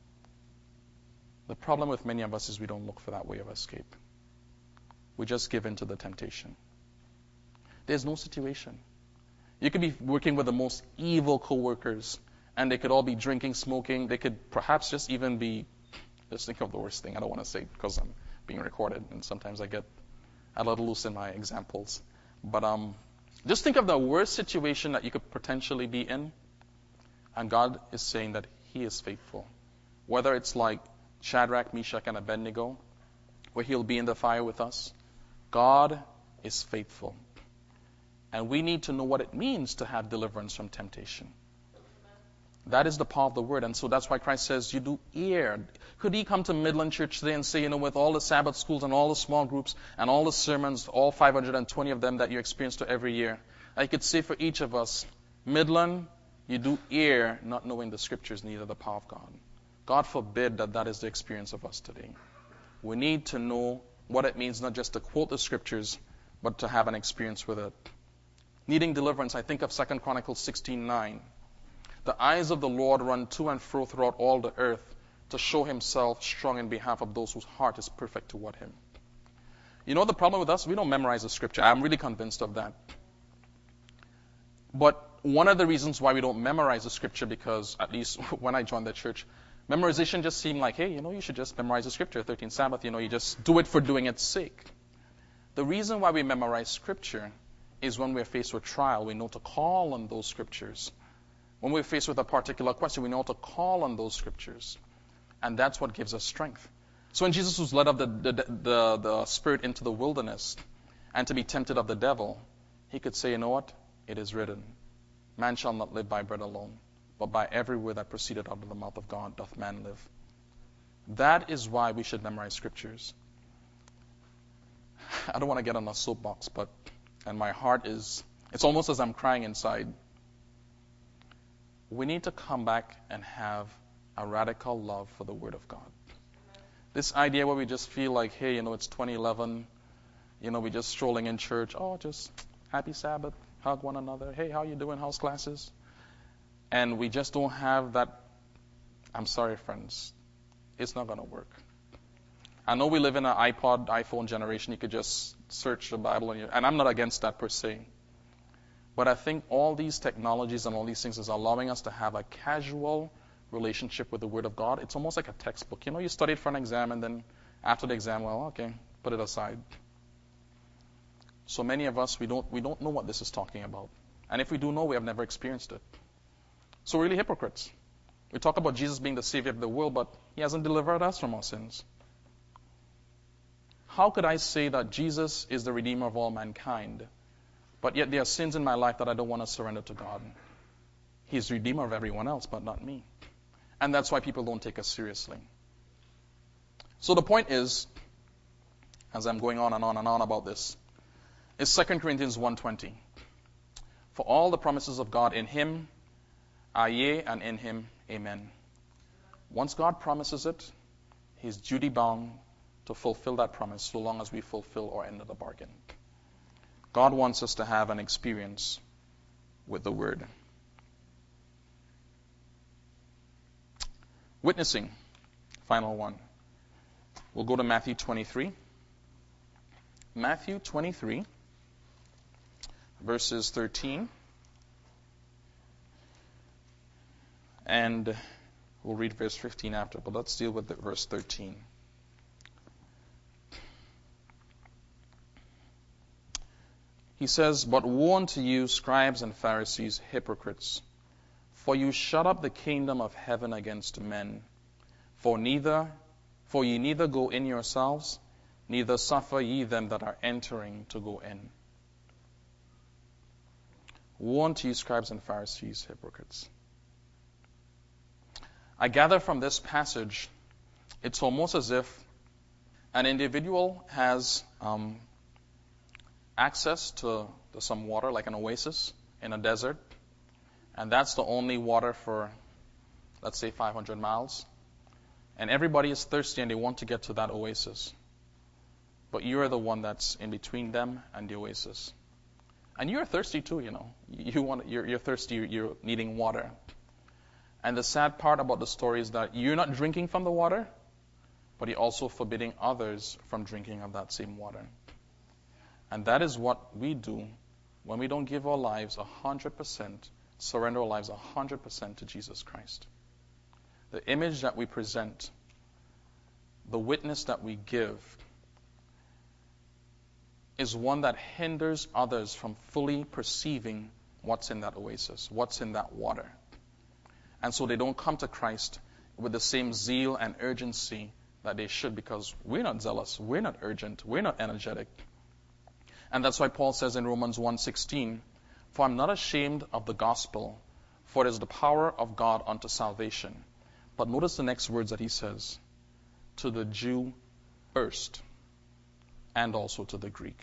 The problem with many of us is we don't look for that way of escape. We just give in to the temptation. There's no situation. You could be working with the most evil co-workers, and they could all be drinking, smoking. They could perhaps just even be, just think of the worst thing. I don't want to say it because I'm being recorded, and sometimes I get a little loose in my examples. But um, just think of the worst situation that you could potentially be in, and God is saying that He is faithful. Whether it's like Shadrach, Meshach, and Abednego, where He'll be in the fire with us, God is faithful. And we need to know what it means to have deliverance from temptation. That is the power of the word. And so that's why Christ says, you do ear. Could He come to Midland Church today and say, you know, with all the Sabbath schools and all the small groups and all the sermons, all five hundred twenty of them that you experience to every year, I could say for each of us, Midland, you do ear, not knowing the scriptures, neither the power of God. God forbid that that is the experience of us today. We need to know what it means not just to quote the scriptures, but to have an experience with it. Needing deliverance, I think of Second Chronicles sixteen nine. The eyes of the Lord run to and fro throughout all the earth to show Himself strong in behalf of those whose heart is perfect toward Him. You know the problem with us? We don't memorize the scripture. I'm really convinced of that. But one of the reasons why we don't memorize the scripture, because at least when I joined the church, memorization just seemed like, hey, you know, you should just memorize the scripture, thirteenth Sabbath, you know, you just do it for doing its sake. The reason why we memorize scripture is when we're faced with trial, we know to call on those scriptures. When we're faced with a particular question, we know to call on those scriptures. And that's what gives us strength. So when Jesus was led of the, the, the, the Spirit into the wilderness and to be tempted of the devil, He could say, you know what? It is written, man shall not live by bread alone, but by every word that proceeded out of the mouth of God doth man live. That is why we should memorize scriptures. I don't want to get on a soapbox, but, and my heart is, it's almost as I'm crying inside. we need to come back and have a radical love for the Word of God. This idea where we just feel like, hey, you know, it's twenty eleven, you know, we're just strolling in church, oh, just happy Sabbath, hug one another, hey, how you doing, how's classes? And we just don't have that. I'm sorry, friends, it's not going to work. I know we live in an iPod, iPhone generation. You could just search the Bible, and, you, and I'm not against that per se. But I think all these technologies and all these things is allowing us to have a casual relationship with the Word of God. It's almost like a textbook. You know, you studied for an exam, and then after the exam, well, okay, put it aside. So many of us, we don't we don't know what this is talking about. And if we do know, we have never experienced it. So we're really hypocrites. We talk about Jesus being the Savior of the world, but He hasn't delivered us from our sins. How could I say that Jesus is the Redeemer of all mankind, but yet there are sins in my life that I don't want to surrender to God? He's the Redeemer of everyone else, but not me. And that's why people don't take us seriously. So the point is, as I'm going on and on and on about this, is Second Corinthians one twenty. For all the promises of God in Him are yea, and in Him amen. Once God promises it, He's duty bound to fulfill that promise so long as we fulfill our end of the bargain. God wants us to have an experience with the Word. Witnessing, final one. We'll go to Matthew twenty-three. Matthew twenty-three, verses thirteen. And we'll read verse fifteen after, but let's deal with the verse thirteen. He says, "But woe unto you, scribes and Pharisees, hypocrites, for you shut up the kingdom of heaven against men. For neither, for ye neither go in yourselves, neither suffer ye them that are entering to go in." Woe unto you, scribes and Pharisees, hypocrites. I gather from this passage, it's almost as if an individual has um, access to, to some water, like an oasis in a desert, and that's the only water for, let's say, five hundred miles. And everybody is thirsty and they want to get to that oasis. But you're the one that's in between them and the oasis. And you're thirsty too, you know. You want, you're, you're thirsty, you're needing water. And the sad part about the story is that you're not drinking from the water, but you're also forbidding others from drinking of that same water. And that is what we do when we don't give our lives one hundred percent, surrender our lives one hundred percent to Jesus Christ. The image that we present, the witness that we give, is one that hinders others from fully perceiving what's in that oasis, what's in that water. And so they don't come to Christ with the same zeal and urgency that they should, because we're not zealous, we're not urgent, we're not energetic. And that's why Paul says in Romans one sixteen, "For I'm not ashamed of the gospel, for it is the power of God unto salvation." But notice the next words that he says, "To the Jew first, and also to the Greek."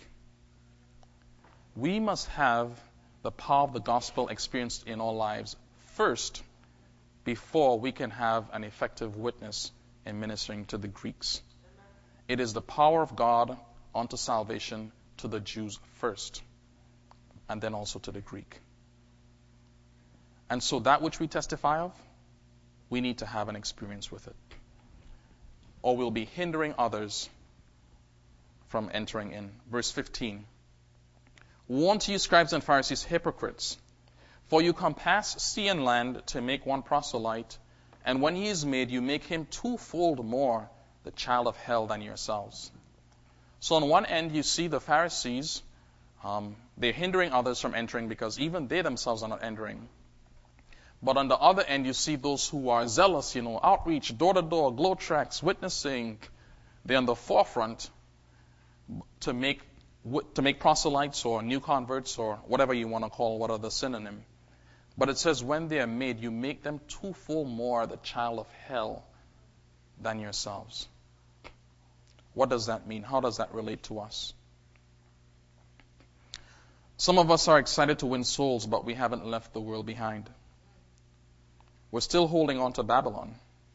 We must have the power of the gospel experienced in our lives first, before we can have an effective witness in ministering to the Greeks. It is the power of God unto salvation to the Jews first, and then also to the Greek. And so that which we testify of, we need to have an experience with it, or we'll be hindering others from entering in. Verse fifteen. "Woe unto you, scribes and Pharisees, hypocrites! For you compass sea and land to make one proselyte, and when he is made, you make him twofold more the child of hell than yourselves." So on one end, you see the Pharisees, um, they're hindering others from entering because even they themselves are not entering. But on the other end, you see those who are zealous, you know, outreach, door-to-door, glow tracks, witnessing. They're on the forefront to make to make proselytes or new converts or whatever you want to call what are the synonym. But it says when they are made, you make them twofold more the child of hell than yourselves. What does that mean? How does that relate to us? Some of us are excited to win souls, but we haven't left the world behind. We're still holding on to Babylon.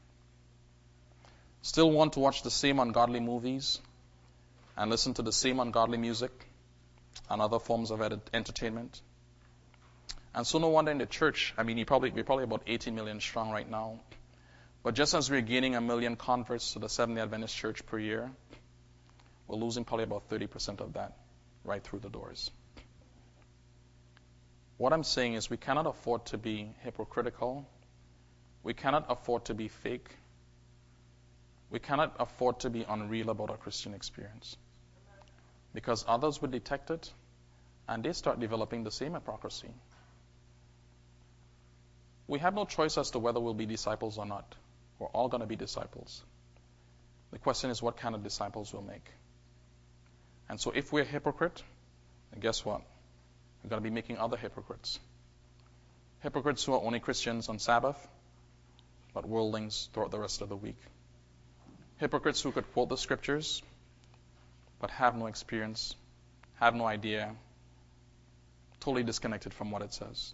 Still want to watch the same ungodly movies and listen to the same ungodly music and other forms of ed- entertainment. And so no wonder in the church, I mean, you probably, we're probably about eighty million strong right now. But just as we're gaining a million converts to the Seventh-day Adventist Church per year, we're losing probably about thirty percent of that right through the doors. What I'm saying is we cannot afford to be hypocritical. We cannot afford to be fake. We cannot afford to be unreal about our Christian experience. Because others would detect it, and they start developing the same hypocrisy. We have no choice as to whether we'll be disciples or not. We're all going to be disciples. The question is what kind of disciples we'll make. And so if we're a hypocrite, then guess what? We're going to be making other hypocrites. Hypocrites who are only Christians on Sabbath, but worldlings throughout the rest of the week. Hypocrites who could quote the scriptures, but have no experience, have no idea, totally disconnected from what it says.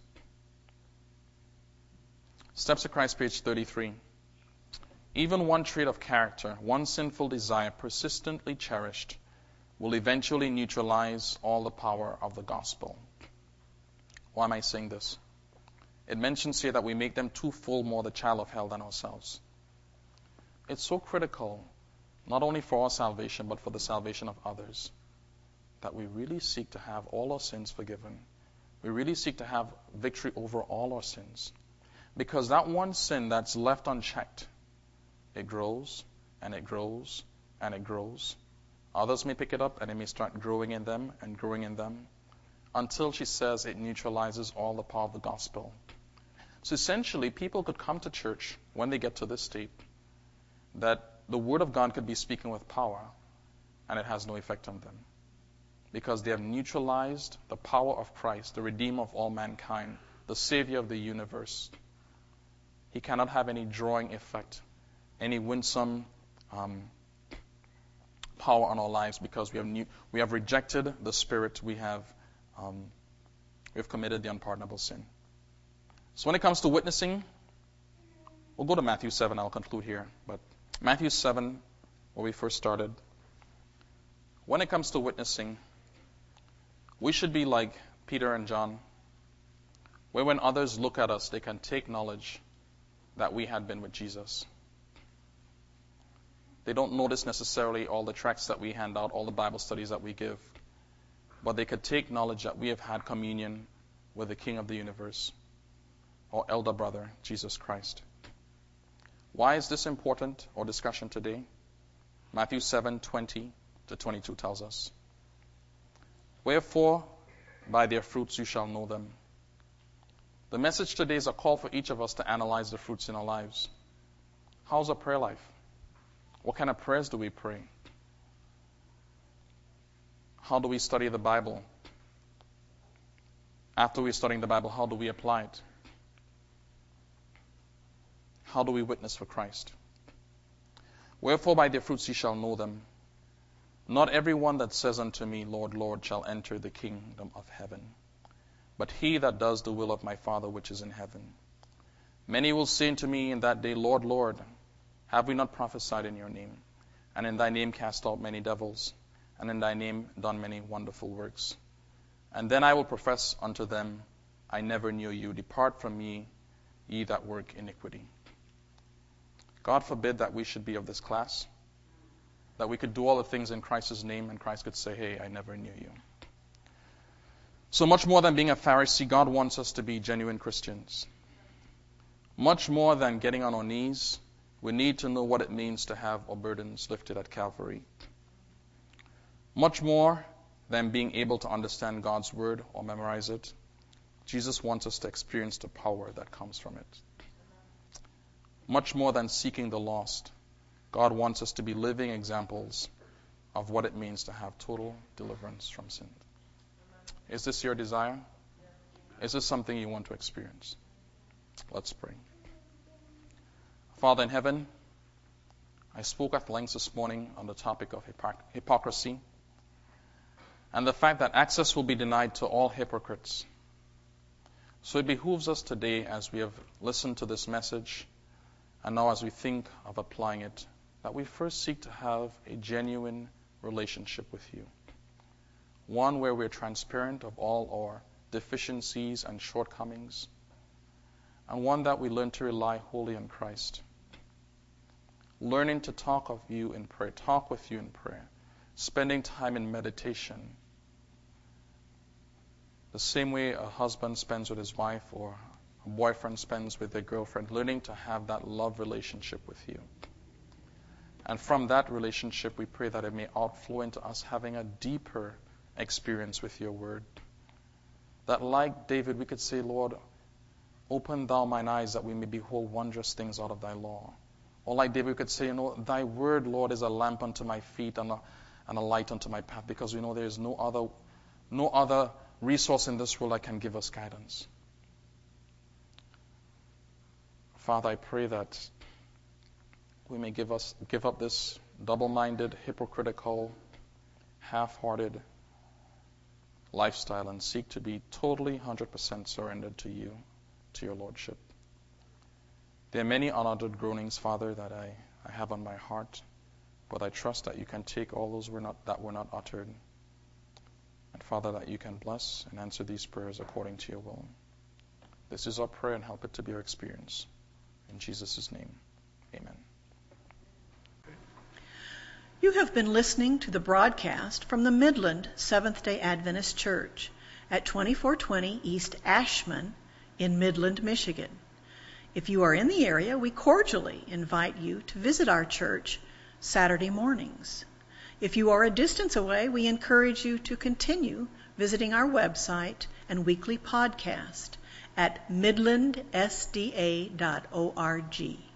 Steps of Christ, page thirty-three. Even one trait of character, one sinful desire persistently cherished, will eventually neutralize all the power of the gospel. Why am I saying this? It mentions here that we make them twofold more the child of hell than ourselves. It's so critical, not only for our salvation, but for the salvation of others, that we really seek to have all our sins forgiven. We really seek to have victory over all our sins. Because that one sin that's left unchecked, it grows, and it grows, and it grows. Others may pick it up, and it may start growing in them, and growing in them, until she says it neutralizes all the power of the gospel. So essentially, people could come to church when they get to this state, that the Word of God could be speaking with power, and it has no effect on them. Because they have neutralized the power of Christ, the Redeemer of all mankind, the Savior of the universe. He cannot have any drawing effect, any winsome um, power on our lives, because we have new, we have rejected the Spirit. We have um, we have committed the unpardonable sin. So when it comes to witnessing, we'll go to Matthew seven. I'll conclude here, but Matthew seven, where we first started. When it comes to witnessing, we should be like Peter and John, where when others look at us, they can take knowledge that we had been with Jesus. They don't notice necessarily all the tracts that we hand out, all the Bible studies that we give, but they could take knowledge that we have had communion with the King of the universe, our elder brother, Jesus Christ. Why is this important, our discussion today? Matthew seven, twenty to twenty-two tells us, "Wherefore, by their fruits you shall know them." The message today is a call for each of us to analyze the fruits in our lives. How's our prayer life? What kind of prayers do we pray? How do we study the Bible? After we're studying the Bible, how do we apply it? How do we witness for Christ? "Wherefore by their fruits ye shall know them. Not everyone that says unto me, Lord, Lord, shall enter the kingdom of heaven, but he that does the will of my Father which is in heaven. Many will say unto me in that day, Lord, Lord, have we not prophesied in your name? And in thy name cast out many devils, and in thy name done many wonderful works? And then I will profess unto them, I never knew you. Depart from me, ye that work iniquity." God forbid that we should be of this class, that we could do all the things in Christ's name, and Christ could say, hey, I never knew you. So much more than being a Pharisee, God wants us to be genuine Christians. Much more than getting on our knees, we need to know what it means to have our burdens lifted at Calvary. Much more than being able to understand God's word or memorize it, Jesus wants us to experience the power that comes from it. Much more than seeking the lost, God wants us to be living examples of what it means to have total deliverance from sin. Is this your desire? Is this something you want to experience? Let's pray. Father in heaven, I spoke at length this morning on the topic of hypoc- hypocrisy and the fact that access will be denied to all hypocrites. So it behooves us today, as we have listened to this message, and now as we think of applying it, that we first seek to have a genuine relationship with you. One where we're transparent of all our deficiencies and shortcomings, and one that we learn to rely wholly on Christ. Learning to talk of you in prayer, talk with you in prayer, spending time in meditation, the same way a husband spends with his wife or a boyfriend spends with their girlfriend, learning to have that love relationship with you. And from that relationship, we pray that it may outflow into us having a deeper experience with your word. That like David, we could say, Lord, open thou mine eyes that we may behold wondrous things out of thy law. Or like David, we could say, you know, thy word, Lord, is a lamp unto my feet and a, and a light unto my path, because we know there is no other, no other resource in this world that can give us guidance. Father, I pray that we may give us give up this double-minded, hypocritical, half-hearted lifestyle and seek to be totally one hundred percent surrendered to you, to your Lordship. There are many unuttered groanings, Father, that I, I have on my heart, but I trust that you can take all those were not, that were not uttered. And Father, that you can bless and answer these prayers according to your will. This is our prayer, and help it to be our experience. In Jesus' name, amen. You have been listening to the broadcast from the Midland Seventh-day Adventist Church at twenty-four twenty East Ashman in Midland, Michigan. If you are in the area, we cordially invite you to visit our church Saturday mornings. If you are a distance away, we encourage you to continue visiting our website and weekly podcast at midland s d a dot org.